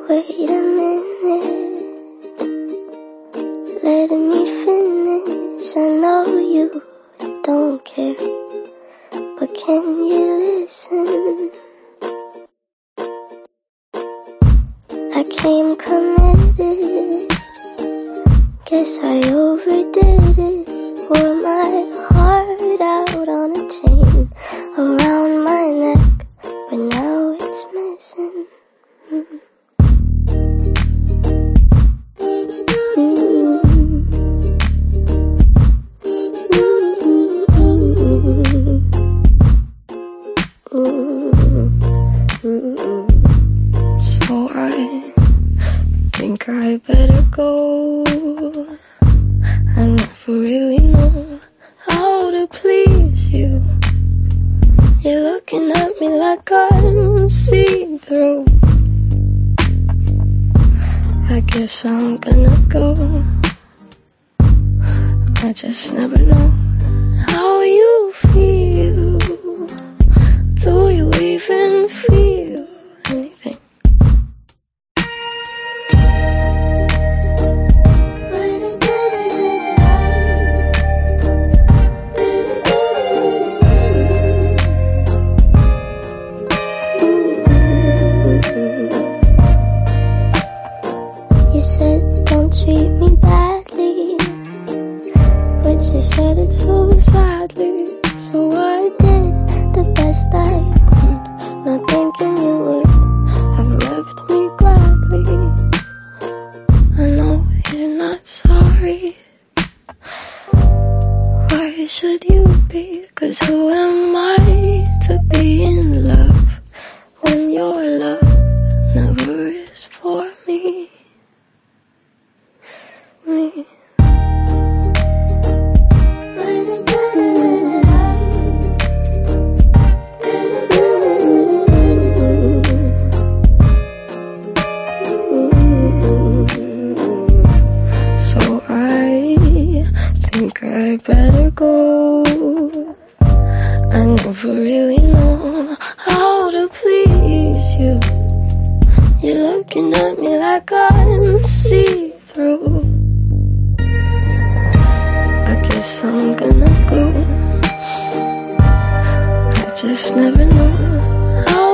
Wait a minute, letting me finish. I know you don't care, but can you listen? I came committed, guess I overdid it. Wore my heart out on a chain around my neck, but now it's missing. So I think I better go. I never really know how to please you. You're looking at me like I'm see-through. I guess I'm gonna go. I just never know how you feel. Do you even feel anything? You said don't treat me badly, but you said it so sadly. So I did the best I could, not thinking you would have left me gladly. I know you're not sorry. Why should you be? 'Cause who am I to be in love when your love never is for me? So I think I better go. I never really know how to please you. You're looking at me like I'm see-through. I guess I'm gonna go. I just never know how